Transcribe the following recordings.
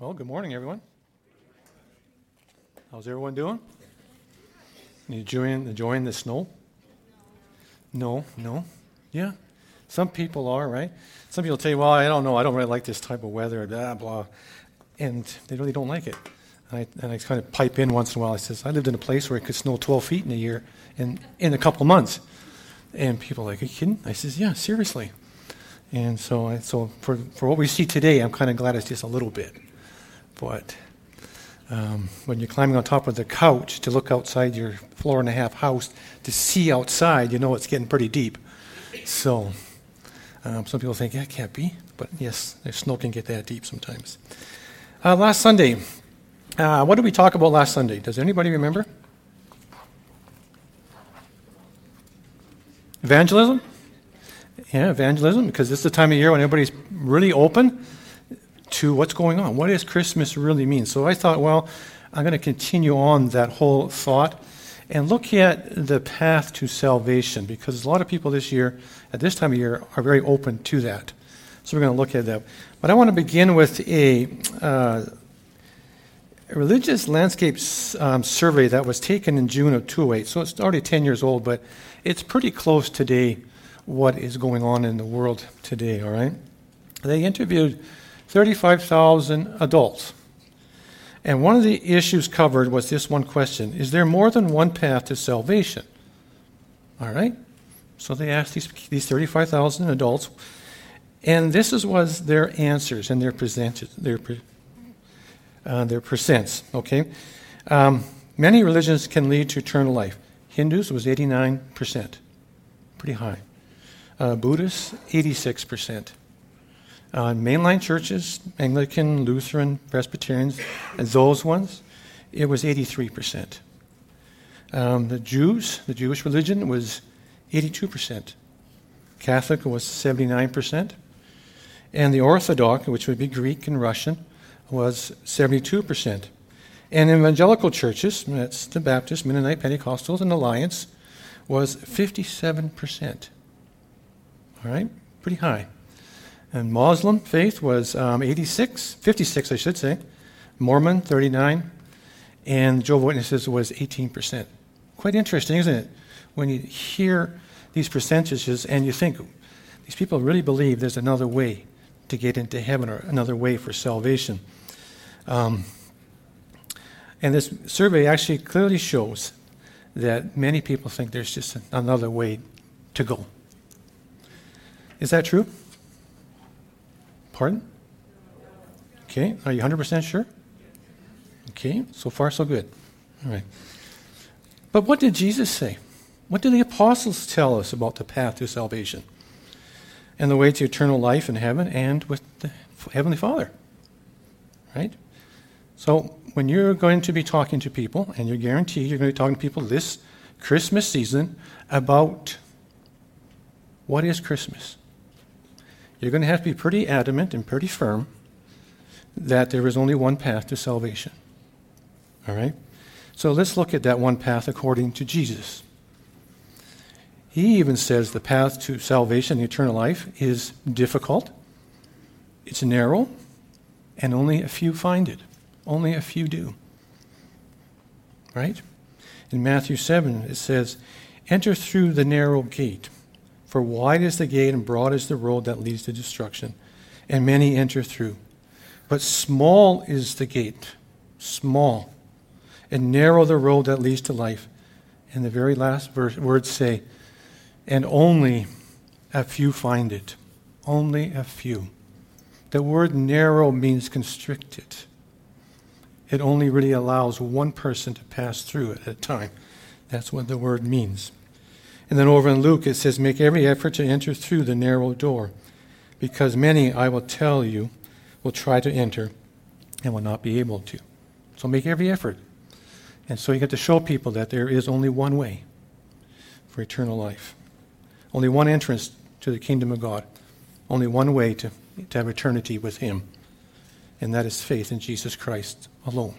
Well, good morning, everyone. How's everyone doing? You enjoying the snow? No. Yeah. Some people are, right? Some people tell you, well, I don't know, I don't really like this type of weather, blah, blah. And they really don't like it. And I kind of pipe in once in a while. I says, I lived in a place where it could snow 12 feet in a year in a couple of months. And people are like, are you kidding? I says, yeah, seriously. And so for what we see today, I'm kind of glad it's just a little bit. But when you're climbing on top of the couch to look outside your floor-and-a-half house to see outside, you know it's getting pretty deep. So some people think, yeah, it can't be. But yes, the snow can get that deep sometimes. Last Sunday, what did we talk about last Sunday? Does anybody remember? Evangelism? Yeah, evangelism, because this is the time of year when everybody's really open to what's going on. What does Christmas really mean? So I thought, well, I'm going to continue on that whole thought and look at the path to salvation, because a lot of people this year, at this time of year, are very open to that. So we're going to look at that. But I want to begin with a religious landscape survey that was taken in June of 2008. So it's already 10 years old, but it's pretty close today what is going on in the world today, all right? They interviewed 35,000 adults. And one of the issues covered was this one question: is there more than one path to salvation? All right? So they asked these 35,000 adults, and this was their answers and their percents, okay? Many religions can lead to eternal life. Hindus was 89%, pretty high. Buddhists, 86%. Mainline churches, Anglican, Lutheran, Presbyterians, those ones, it was 83%. The Jewish religion was 82%. Catholic was 79%. And the Orthodox, which would be Greek and Russian, was 72%. And evangelical churches, that's the Baptist, Mennonite, Pentecostals, and Alliance, was 57%. All right, pretty high. And Muslim faith was 56 I should say. Mormon, 39. And Jehovah's Witnesses was 18%. Quite interesting, isn't it? When you hear these percentages and you think, these people really believe there's another way to get into heaven or another way for salvation. And this survey actually clearly shows that many people think there's just another way to go. Is that true? Pardon? Okay, are you 100% sure? Okay, so far so good. All right. But what did Jesus say? What did the apostles tell us about the path to salvation and the way to eternal life in heaven and with the Heavenly Father? Right? So when you're going to be talking to people, and you're guaranteed you're going to be talking to people this Christmas season about what is Christmas, you're going to have to be pretty adamant and pretty firm that there is only one path to salvation. All right? So let's look at that one path according to Jesus. He even says the path to salvation, eternal life, is difficult, it's narrow, and only a few find it. Only a few do. Right? In Matthew 7, it says, "Enter through the narrow gate. For wide is the gate and broad is the road that leads to destruction, and many enter through. But small is the gate, small, and narrow the road that leads to life." And the very last words say, "And only a few find it." Only a few. The word narrow means constricted. It only really allows one person to pass through it at a time. That's what the word means. And then over in Luke it says, "Make every effort to enter through the narrow door, because many, I will tell you, will try to enter and will not be able to." So make every effort. And so you get to show people that there is only one way for eternal life. Only one entrance to the kingdom of God. Only one way to have eternity with Him. And that is faith in Jesus Christ alone.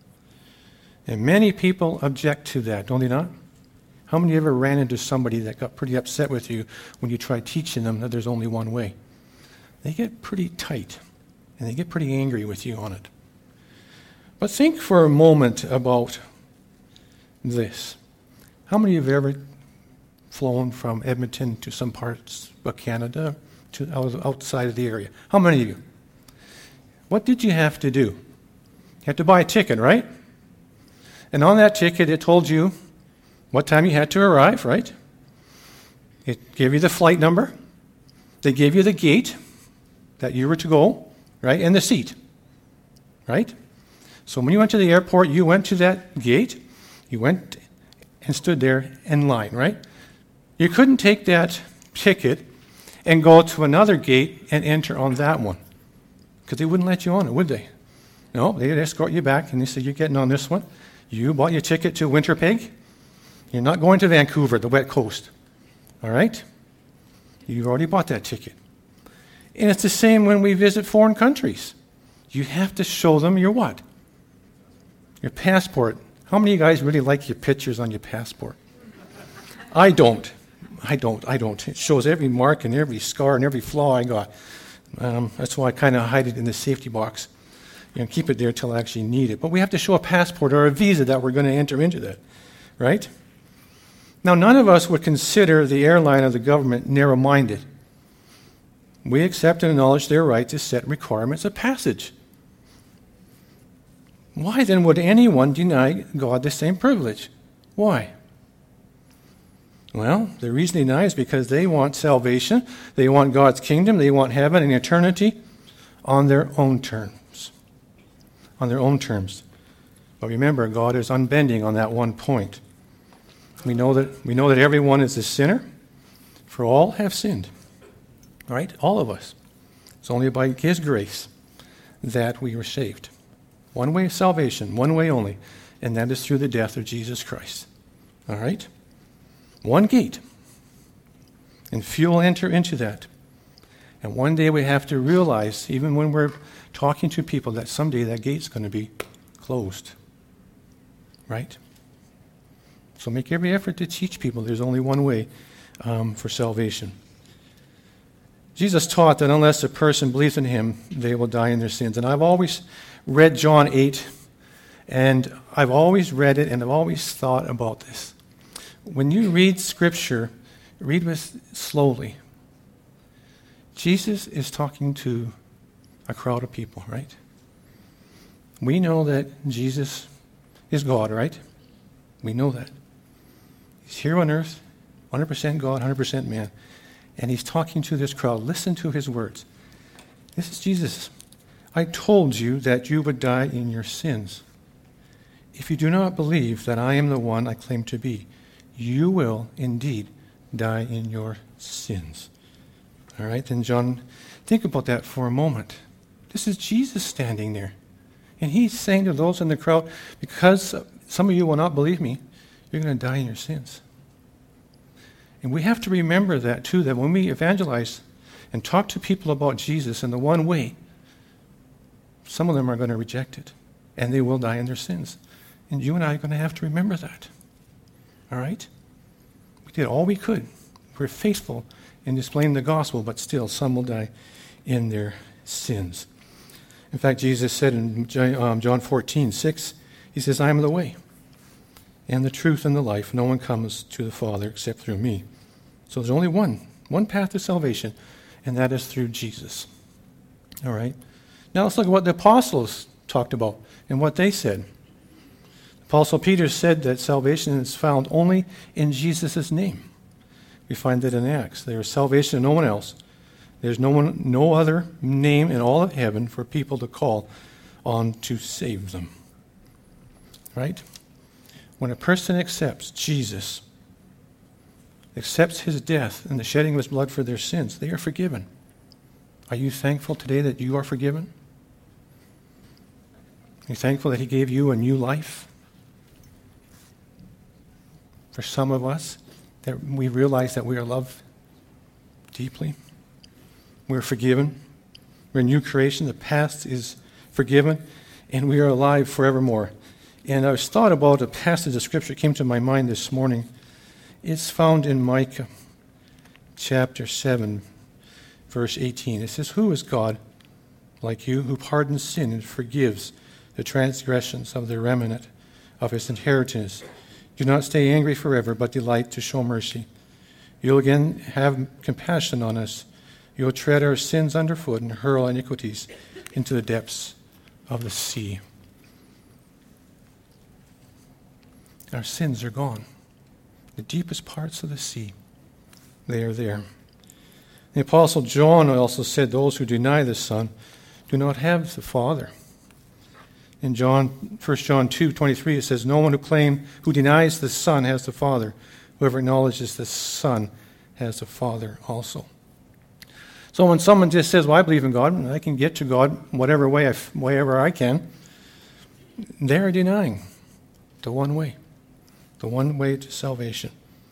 And many people object to that, don't they not? How many ever ran into somebody that got pretty upset with you when you tried teaching them that there's only one way? They get pretty tight, and they get pretty angry with you on it. But think for a moment about this. How many of you have ever flown from Edmonton to some parts of Canada, to outside of the area? How many of you? What did you have to do? You had to buy a ticket, right? And on that ticket, it told you what time you had to arrive, right? It gave you the flight number. They gave you the gate that you were to go, right? And the seat, right? So when you went to the airport, you went to that gate. You went and stood there in line, right? You couldn't take that ticket and go to another gate and enter on that one because they wouldn't let you on it, would they? No, they'd escort you back and they said, you're getting on this one. You bought your ticket to Winterpeg. You're not going to Vancouver, the wet coast. All right? You've already bought that ticket. And it's the same when we visit foreign countries. You have to show them your what? Your passport. How many of you guys really like your pictures on your passport? I don't. It shows every mark and every scar and every flaw I got. That's why I kind of hide it in the safety box. Keep it there till I actually need it. But we have to show a passport or a visa that we're going to enter into that, right? Now, none of us would consider the airline or the government narrow-minded. We accept and acknowledge their right to set requirements of passage. Why then would anyone deny God the same privilege? Why? Well, the reason they deny is because they want salvation, they want God's kingdom, they want heaven and eternity on their own terms. On their own terms. But remember, God is unbending on that one point. We know that everyone is a sinner, for all have sinned. Right? All of us. It's only by His grace that we were saved. One way of salvation, one way only, and that is through the death of Jesus Christ. All right? One gate. And few will enter into that. And one day we have to realize, even when we're talking to people, that someday that gate's going to be closed. Right? So make every effort to teach people there's only one way for salvation. Jesus taught that unless a person believes in Him, they will die in their sins. And I've always read John 8, and I've always read it, and I've always thought about this. When you read Scripture, read with slowly. Jesus is talking to a crowd of people, right? We know that Jesus is God, right? We know that. He's here on earth, 100% God, 100% man. And He's talking to this crowd. Listen to His words. This is Jesus. I told you that you would die in your sins. If you do not believe that I am the one I claim to be, you will indeed die in your sins. All right, then John, think about that for a moment. This is Jesus standing there. And He's saying to those in the crowd, because some of you will not believe me, you're going to die in your sins. And we have to remember that too, that when we evangelize and talk to people about Jesus in the one way, some of them are going to reject it, and they will die in their sins. And you and I are going to have to remember that. All right? We did all we could. We're faithful in displaying the gospel, but still some will die in their sins. In fact, Jesus said in John 14:6, He says, I am the way and the truth and the life. No one comes to the Father except through me. So there's only one path to salvation, and that is through Jesus. All right? Now let's look at what the apostles talked about and what they said. Apostle Peter said that salvation is found only in Jesus' name. We find that in Acts. There is salvation in no one else. There's no other name in all of heaven for people to call on to save them. Right? When a person accepts Jesus, accepts His death and the shedding of His blood for their sins, they are forgiven. Are you thankful today that you are forgiven? Are you thankful that He gave you a new life? For some of us, that we realize that we are loved deeply. We're forgiven. We're a new creation. The past is forgiven, and we are alive forevermore. And I was thought about a passage of Scripture that came to my mind this morning. It's found in Micah chapter 7, verse 18. It says, Who is God like you, who pardons sin and forgives the transgressions of the remnant of his inheritance. Do not stay angry forever, but delight to show mercy. You'll again have compassion on us. You'll tread our sins underfoot and hurl iniquities into the depths of the sea. Our sins are gone. The deepest parts of the sea, they are there. The Apostle John also said, those who deny the Son do not have the Father. In 1 John 2:23, it says, no one who denies the Son has the Father. Whoever acknowledges the Son has the Father also. So when someone just says, well, I believe in God, and I can get to God whatever way, wherever I can, they're denying the one way to salvation.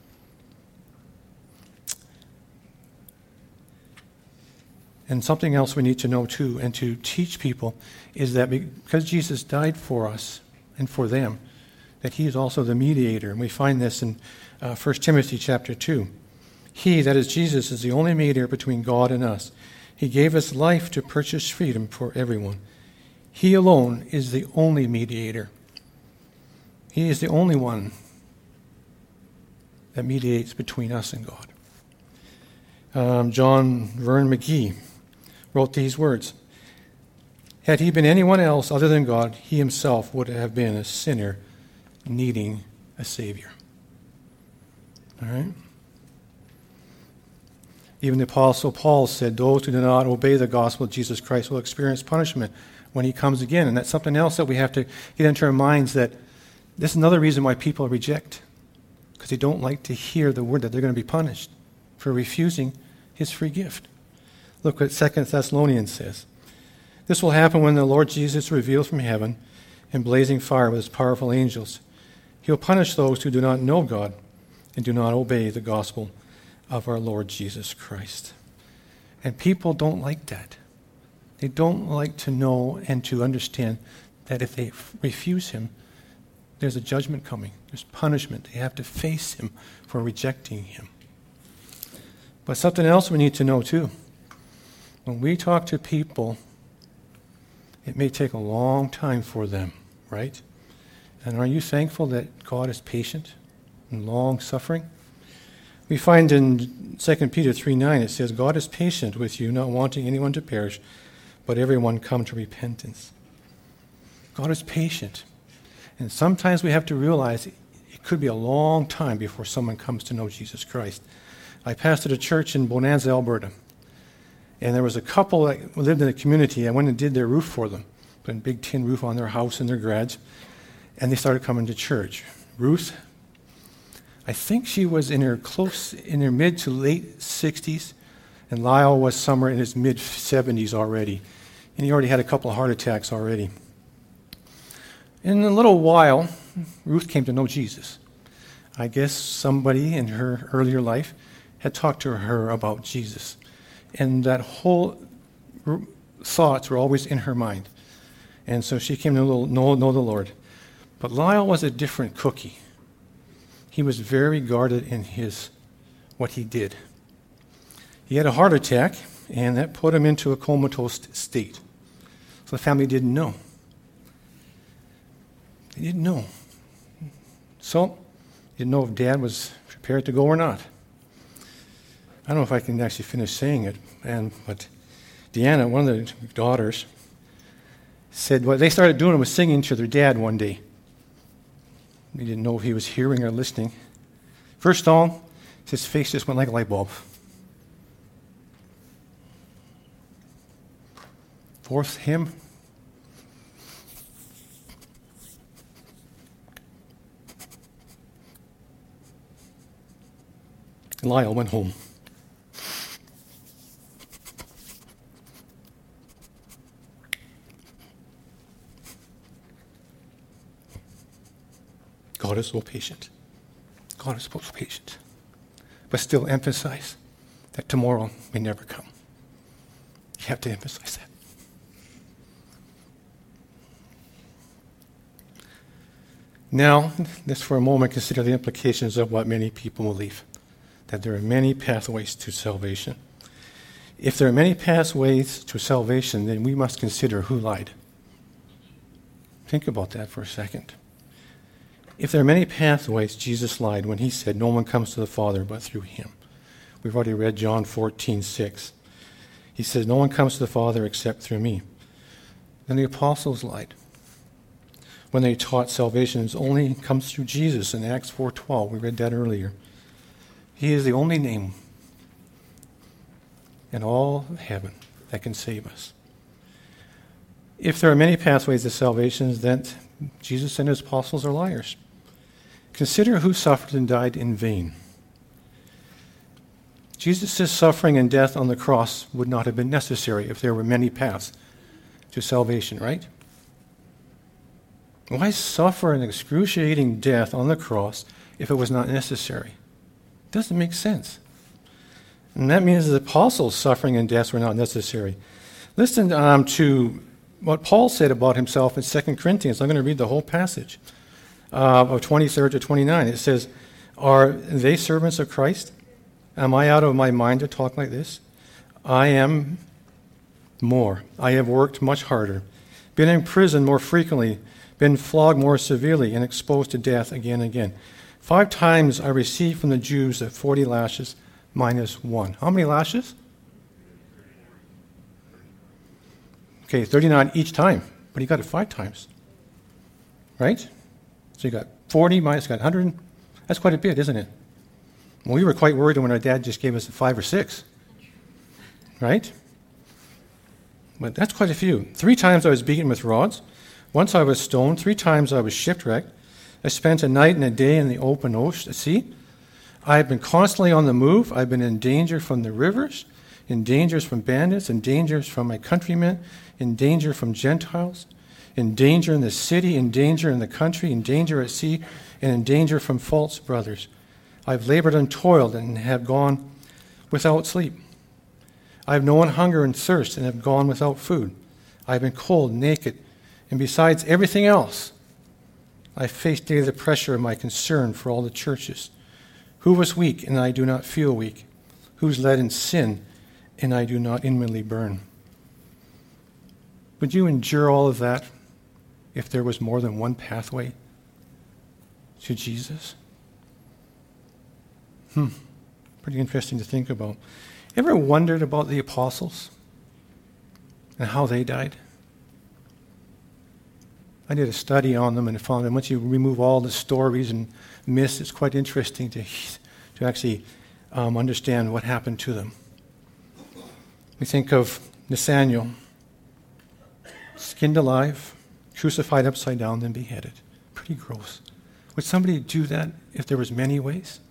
And something else we need to know too, and to teach people, is that because Jesus died for us and for them, that he is also the mediator. And we find this in 1 Timothy chapter 2. He, that is Jesus, is the only mediator between God and us. He gave us life to purchase freedom for everyone. He alone is the only mediator. He is the only one that mediates between us and God. John Vern McGee wrote these words, had he been anyone else other than God, he himself would have been a sinner needing a Savior. All right? Even the Apostle Paul said, those who do not obey the gospel of Jesus Christ will experience punishment when he comes again. And that's something else that we have to get into our minds, that this is another reason why people reject, because they don't like to hear the word that they're going to be punished for refusing his free gift. Look what 2 Thessalonians says. This will happen when the Lord Jesus is revealed from heaven in blazing fire with his powerful angels. He will punish those who do not know God and do not obey the gospel of our Lord Jesus Christ. And people don't like that. They don't like to know and to understand that if they refuse him, there's a judgment coming. There's punishment. They have to face him for rejecting him. But something else we need to know too. When we talk to people, it may take a long time for them, right? And are you thankful that God is patient and long-suffering? We find in 2 Peter 3:9, it says, God is patient with you, not wanting anyone to perish, but everyone come to repentance. God is patient. And sometimes we have to realize it could be a long time before someone comes to know Jesus Christ. I pastored a church in Bonanza, Alberta. And there was a couple that lived in the community. I went and did their roof for them. Put a big tin roof on their house and their garage. And they started coming to church. Ruth, I think she was in her mid to late 60s. And Lyle was somewhere in his mid 70s already. And he already had a couple of heart attacks already. In a little while, Ruth came to know Jesus. I guess somebody in her earlier life had talked to her about Jesus. And that whole thoughts were always in her mind. And so she came to know the Lord. But Lyle was a different cookie. He was very guarded in what he did. He had a heart attack, and that put him into a comatose state. So the family didn't know. They didn't know. So, didn't know if Dad was prepared to go or not. I don't know if I can actually finish saying it, but Deanna, one of the daughters, said what they started doing was singing to their dad one day. They didn't know if he was hearing or listening. First song, his face just went like a light bulb. Fourth hymn, Lyle went home. God is so patient. God is so patient. But still emphasize that tomorrow may never come. You have to emphasize that. Now, let's for a moment consider the implications of what many people believe, that there are many pathways to salvation. If there are many pathways to salvation, then we must consider who lied. Think about that for a second. If there are many pathways, Jesus lied when he said, no one comes to the Father but through him. We've already read John 14:6. He says, no one comes to the Father except through me. Then the apostles lied when they taught salvation only comes through Jesus in Acts 4:12. We read that earlier. He is the only name in all of heaven that can save us. If there are many pathways to salvation, then Jesus and his apostles are liars. Consider who suffered and died in vain. Jesus' suffering and death on the cross would not have been necessary if there were many paths to salvation, right? Why suffer an excruciating death on the cross if it was not necessary? It doesn't make sense. And that means the apostles' suffering and deaths were not necessary. Listen to what Paul said about himself in 2 Corinthians. I'm going to read the whole passage of 23 to 29. It says, are they servants of Christ? Am I out of my mind to talk like this? I am more. I have worked much harder, been in prison more frequently, been flogged more severely, and exposed to death again and again. 5 times I received from the Jews 40 lashes minus 1. How many lashes? Okay, 39 each time, but he got it 5 times. Right? So you got 40 minus, got 100. That's quite a bit, isn't it? Well, we were quite worried when our dad just gave us 5 or 6. Right? But that's quite a few. 3 times I was beaten with rods. Once I was stoned. 3 times I was shipwrecked. I spent a night and a day in the open ocean, sea. I have been constantly on the move. I've been in danger from the rivers, in dangers from bandits, in dangers from my countrymen, in danger from Gentiles, in danger in the city, in danger in the country, in danger at sea, and in danger from false brothers. I've labored and toiled and have gone without sleep. I have known hunger and thirst and have gone without food. I have been cold, naked, and besides everything else, I face daily the pressure of my concern for all the churches. Who was weak, and I do not feel weak? Who's led in sin, and I do not inwardly burn? Would you endure all of that if there was more than one pathway to Jesus? Pretty interesting to think about. Ever wondered about the apostles and how they died? I did a study on them and found that once you remove all the stories and myths, it's quite interesting to actually understand what happened to them. We think of Nathaniel, skinned alive, crucified upside down, then beheaded. Pretty gross. Would somebody do that if there was many ways?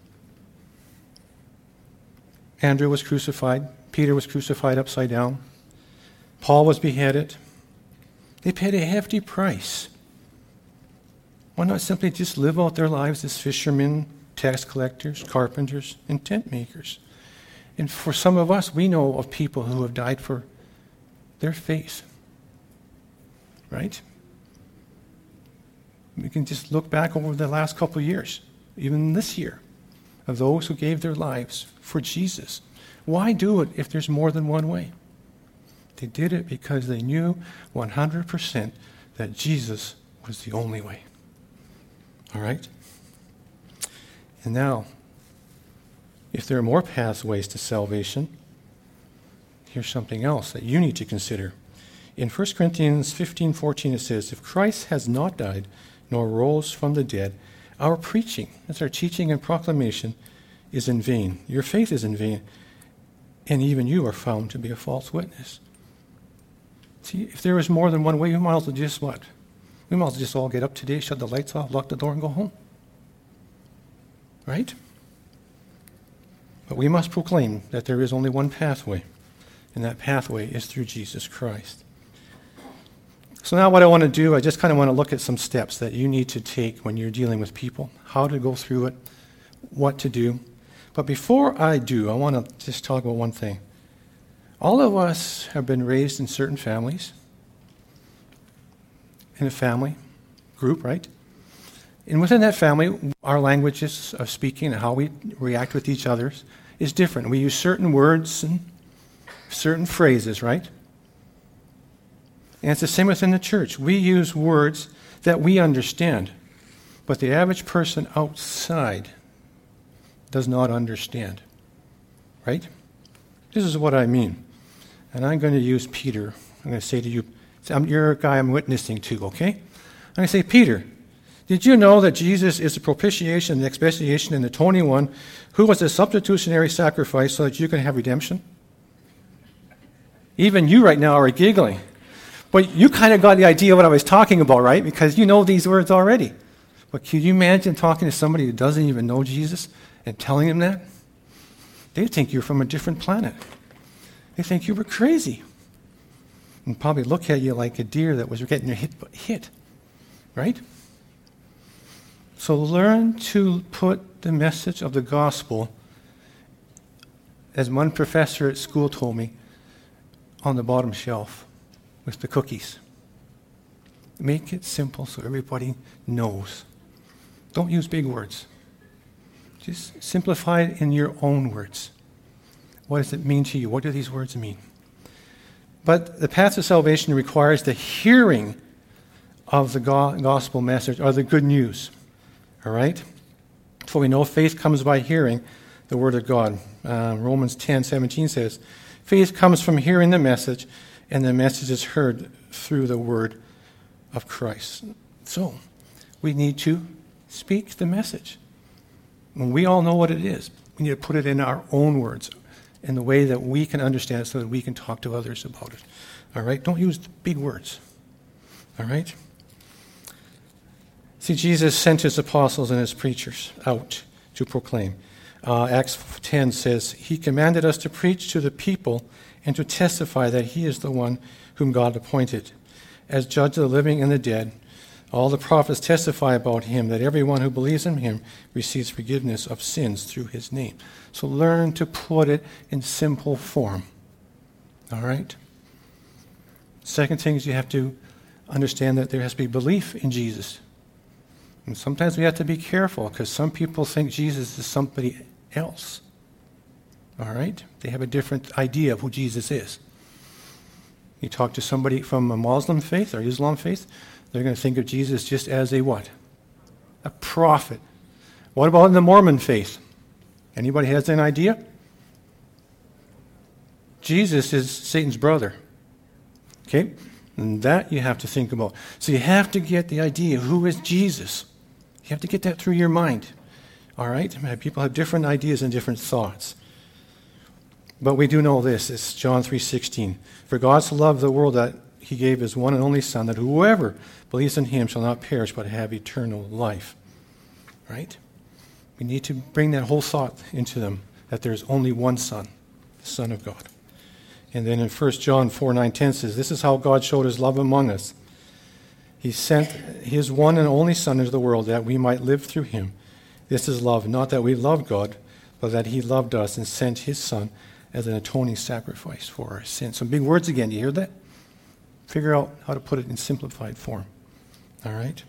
Andrew was crucified. Peter was crucified upside down. Paul was beheaded. They paid a hefty price. Why not simply just live out their lives as fishermen, tax collectors, carpenters, and tent makers? And for some of us, we know of people who have died for their faith. Right? We can just look back over the last couple of years, even this year, of those who gave their lives for Jesus. Why do it if there's more than one way? They did it because they knew 100% that Jesus was the only way. All right? And now, if there are more pathways to salvation, here's something else that you need to consider. In 1 Corinthians 15:14 it says, if Christ has not died nor rose from the dead, our preaching, that's our teaching and proclamation, is in vain. Your faith is in vain, and even you are found to be a false witness. See, if there is more than one way, we might as well just what? We might as well just all get up today, shut the lights off, lock the door, and go home. Right? But we must proclaim that there is only one pathway, and that pathway is through Jesus Christ. So now what I want to do, I just kind of want to look at some steps that you need to take when you're dealing with people, how to go through it, what to do. But before I do, I want to just talk about one thing. All of us have been raised in certain families, in a family group, right? And within that family, our languages of speaking and how we react with each other is different. We use certain words and certain phrases, right? And it's the same within the church. We use words that we understand, but the average person outside does not understand. Right? This is what I mean. And I'm going to use Peter. I'm going to say to you, you're a guy I'm witnessing to, okay? I'm going to say, Peter, did you know that Jesus is the propitiation, the expiation, and the atoning one who was a substitutionary sacrifice so that you can have redemption? Even you right now are giggling. But you kind of got the idea of what I was talking about, right? Because you know these words already. But can you imagine talking to somebody who doesn't even know Jesus and telling them that? They think you're from a different planet. They think you were crazy. And probably look at you like a deer that was getting hit. Right? So learn to put the message of the gospel, as one professor at school told me, on the bottom shelf with the cookies. Make it simple so everybody knows. Don't use big words. Just simplify it in your own words. What does it mean to you? What do these words mean? But the path to salvation requires the hearing of the gospel message, or the good news. All right? For we know faith comes by hearing the word of God. Romans 10:17 says, faith comes from hearing the message, and the message is heard through the word of Christ. So, we need to speak the message. And we all know what it is. We need to put it in our own words, in the way that we can understand it so that we can talk to others about it. All right? Don't use big words. All right? See, Jesus sent his apostles and his preachers out to proclaim. Acts 10 says, he commanded us to preach to the people and to testify that he is the one whom God appointed. As judge of the living and the dead, all the prophets testify about him, that everyone who believes in him receives forgiveness of sins through his name. So learn to put it in simple form. All right? Second thing is you have to understand that there has to be belief in Jesus. And sometimes we have to be careful because some people think Jesus is somebody else. All right? They have a different idea of who Jesus is. You talk to somebody from a Muslim faith or Islam faith, they're going to think of Jesus just as a what? A prophet. What about in the Mormon faith? Anybody has an idea? Jesus is Satan's brother. Okay? And that you have to think about. So you have to get the idea, who is Jesus? You have to get that through your mind. All right? People have different ideas and different thoughts. But we do know this. It's John 3:16. For God so loved the world that he gave his one and only Son, that whoever believes in him shall not perish but have eternal life. Right? We need to bring that whole thought into them, that there's only one Son, the Son of God. And then in 1 John 4:9-10 says, this is how God showed his love among us. He sent his one and only Son into the world that we might live through him. This is love, not that we loved God, but that he loved us and sent his Son as an atoning sacrifice for our sins. Some big words again. Do you hear that? Figure out how to put it in simplified form. All right?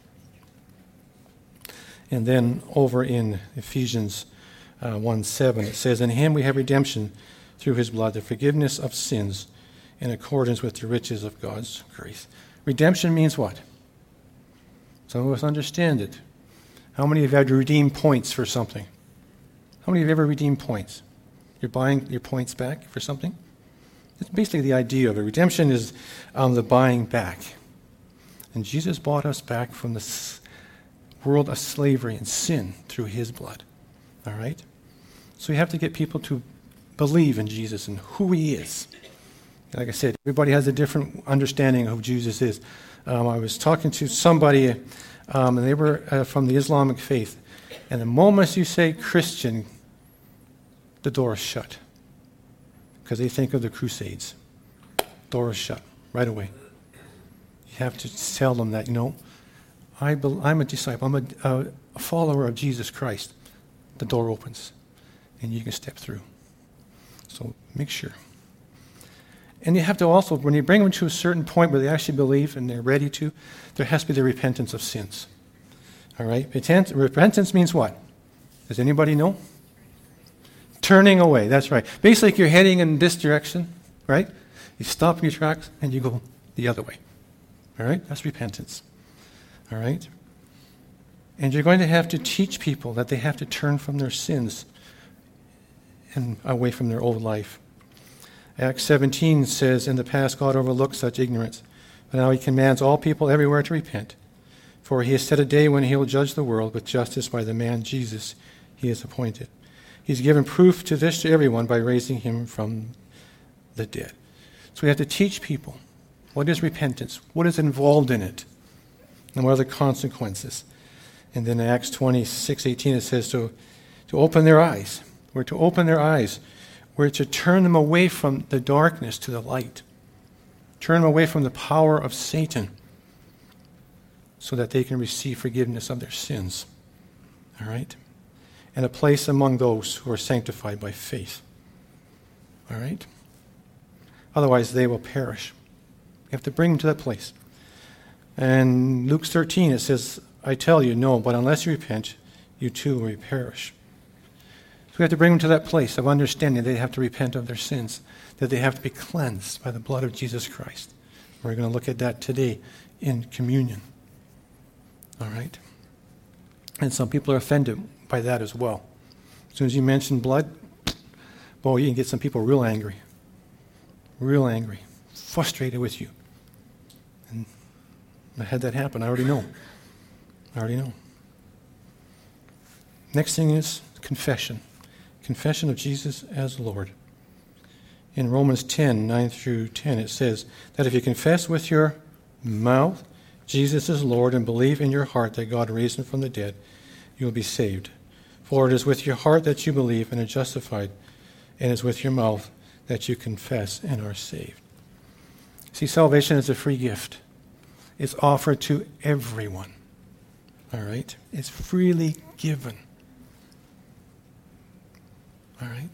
And then over in Ephesians 1:7, it says, in him we have redemption through his blood, the forgiveness of sins in accordance with the riches of God's grace. Redemption means what? Some of us understand it. How many of you have had to redeem points for something? How many of you have ever redeemed points? You're buying your points back for something? It's basically the idea of it. Redemption is the buying back. And Jesus bought us back from the world of slavery and sin through his blood. All right? So you have to get people to believe in Jesus and who he is. Like I said, everybody has a different understanding of who Jesus is. I was talking to somebody, and they were from the Islamic faith. And the moment you say Christian, the door is shut. Because they think of the Crusades. Door is shut right away. You have to tell them that, I'm a disciple. I'm a follower of Jesus Christ. The door opens, and you can step through. So make sure. And you have to also, when you bring them to a certain point where they actually believe and they're ready to, there has to be the repentance of sins. All right? Repentance means what? Does anybody know? Turning away. That's right. Basically, you're heading in this direction, right? You stop in your tracks and you go the other way. All right? That's repentance. All right? And you're going to have to teach people that they have to turn from their sins and away from their old life. Acts 17 says, in the past God overlooked such ignorance, but now he commands all people everywhere to repent. For he has set a day when he will judge the world with justice by the man Jesus he has appointed. He's given proof to this to everyone by raising him from the dead. So we have to teach people, what is repentance? What is involved in it? And what are the consequences? And then in Acts 26:18 it says to open their eyes. We're to open their eyes. We're to turn them away from the darkness to the light. Turn them away from the power of Satan so that they can receive forgiveness of their sins. All right? And a place among those who are sanctified by faith. All right? Otherwise, they will perish. You have to bring them to that place. And Luke 13, it says, I tell you, no, but unless you repent, you too will perish. So we have to bring them to that place of understanding that they have to repent of their sins, that they have to be cleansed by the blood of Jesus Christ. We're going to look at that today in communion. All right? And some people are offended by that as well. As soon as you mention blood, boy, you can get some people real angry, frustrated with you. And I had that happen. I already know. Next thing is confession. Confession of Jesus as Lord. In Romans 10, 9 through 10, it says that if you confess with your mouth Jesus is Lord and believe in your heart that God raised him from the dead, you will be saved. For it is with your heart that you believe and are justified, and it is with your mouth that you confess and are saved. See, salvation is a free gift. It's offered to everyone. All right? It's freely given. All right?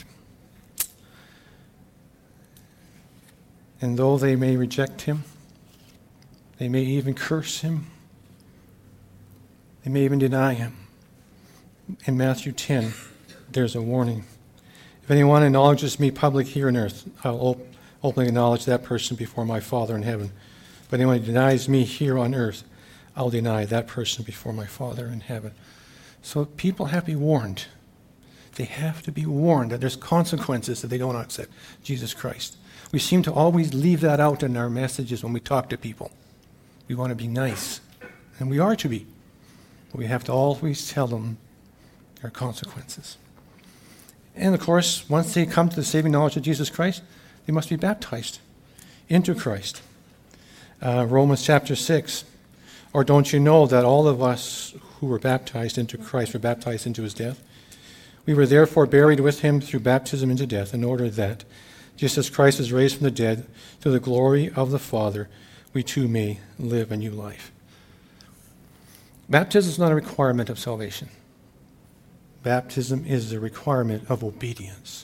And though they may reject him, they may even curse him, they may even deny him. In Matthew 10, there's a warning. If anyone acknowledges me publicly here on earth, I'll openly acknowledge that person before my Father in heaven. But anyone who denies me here on earth, I'll deny that person before my Father in heaven. So people have to be warned. They have to be warned that there's consequences if they don't accept Jesus Christ. We seem to always leave that out in our messages when we talk to people. We want to be nice, and we are to be. But we have to always tell them there are consequences. And of course, once they come to the saving knowledge of Jesus Christ, they must be baptized into Christ. Romans chapter 6. Or don't you know that all of us who were baptized into Christ were baptized into his death? We were therefore buried with him through baptism into death, in order that, just as Christ was raised from the dead through the glory of the Father, we too may live a new life. Baptism is not a requirement of salvation. Baptism is a requirement of obedience.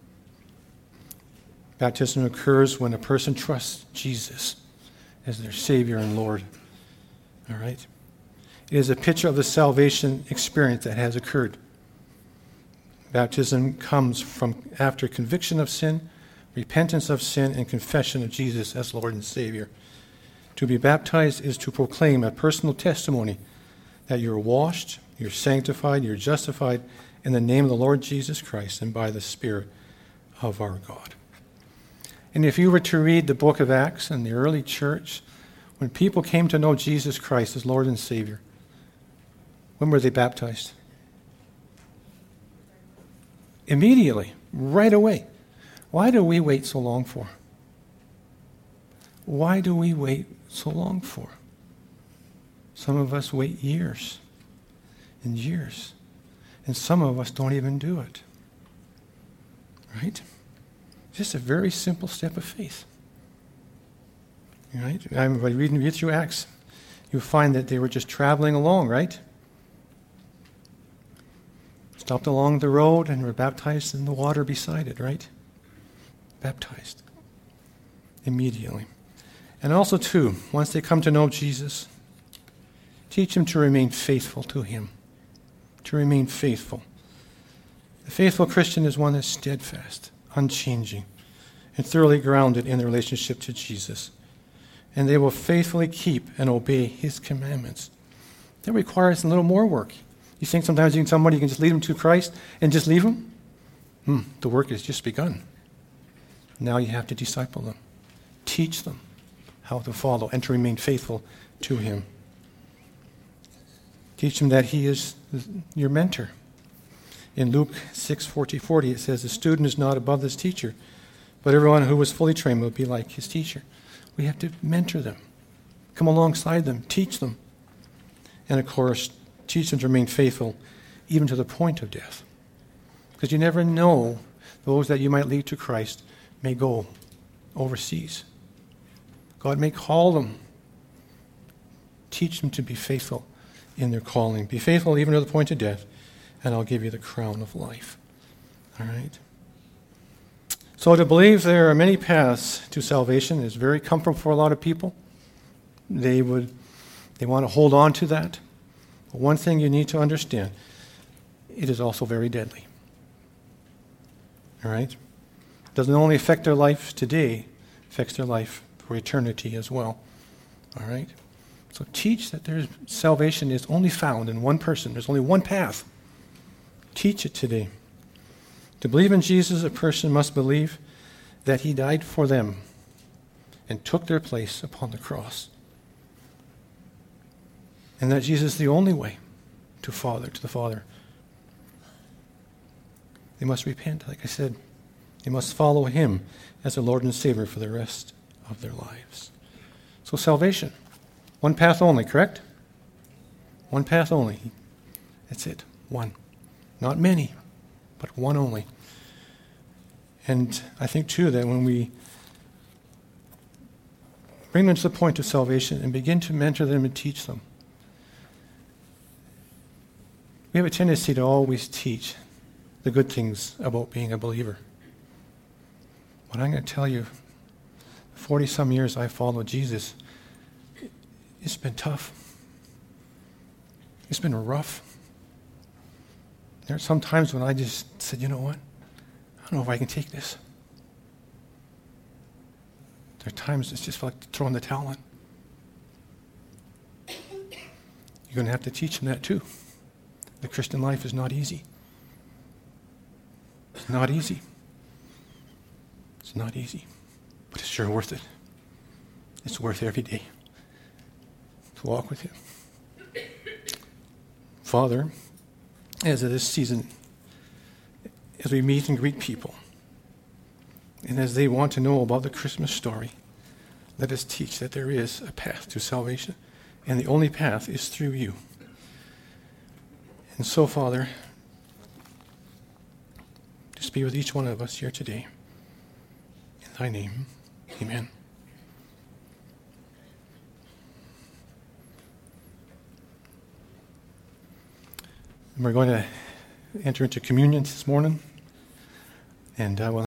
Baptism occurs when a person trusts Jesus as their Savior and Lord. All right? It is a picture of the salvation experience that has occurred. Baptism comes from after conviction of sin, repentance of sin, and confession of Jesus as Lord and Savior. To be baptized is to proclaim a personal testimony that you're washed, you're sanctified, you're justified in the name of the Lord Jesus Christ and by the Spirit of our God. And if you were to read the book of Acts in the early church, when people came to know Jesus Christ as Lord and Savior, when were they baptized? Immediately, right away. Why do we wait so long for? Why do we wait so long for? Some of us wait years and years, and some of us don't even do it. Right? Just a very simple step of faith. Right? By reading through Acts, you find that they were just traveling along, right? Stopped along the road and were baptized in the water beside it, right? Baptized immediately. And also, too, once they come to know Jesus, teach them to remain faithful to him. To remain faithful. The faithful Christian is one that's steadfast, unchanging, and thoroughly grounded in the relationship to Jesus. And they will faithfully keep and obey his commandments. That requires a little more work. You think sometimes you can just lead them to Christ and just leave them? The work has just begun. Now you have to disciple them. Teach them how to follow and to remain faithful to him. Teach them that he is your mentor. In Luke 6:40 it says, the student is not above his teacher, but everyone who is fully trained will be like his teacher. We have to mentor them, come alongside them, teach them, and of course, teach them to remain faithful even to the point of death. Because you never know, those that you might lead to Christ may go overseas. God may call them. Teach them to be faithful in their calling. Be faithful even to the point of death, and I'll give you the crown of life. All right? So to believe there are many paths to salvation is very comfortable for a lot of people. They want to hold on to that. But one thing you need to understand, it is also very deadly. All right? It doesn't only affect their life today, it affects their life for eternity as well. All right? So teach that there's salvation is only found in one person. There's only one path. Teach it today. To believe in Jesus, a person must believe that he died for them and took their place upon the cross. And that Jesus is the only way to the Father. They must repent, like I said. They must follow him as their Lord and Savior for the rest of their lives. So salvation, one path only, correct? One path only. That's it, one. Not many, but one only. And I think, too, that when we bring them to the point of salvation and begin to mentor them and teach them, we have a tendency to always teach the good things about being a believer. But I'm going to tell you, 40-some years I followed Jesus, it's been tough. It's been rough. There are some times when I just said, you know what? I don't know if I can take this. There are times it's just like throwing the towel in. You're going to have to teach them that too. The Christian life is not easy. It's not easy. It's not easy. But it's sure worth it. It's worth every day to walk with him. Father, as of this season, as we meet and greet people, and as they want to know about the Christmas story, let us teach that there is a path to salvation, and the only path is through you. And so, Father, just be with each one of us here today. In thy name, amen. And we're going to enter into communion this morning. And we'll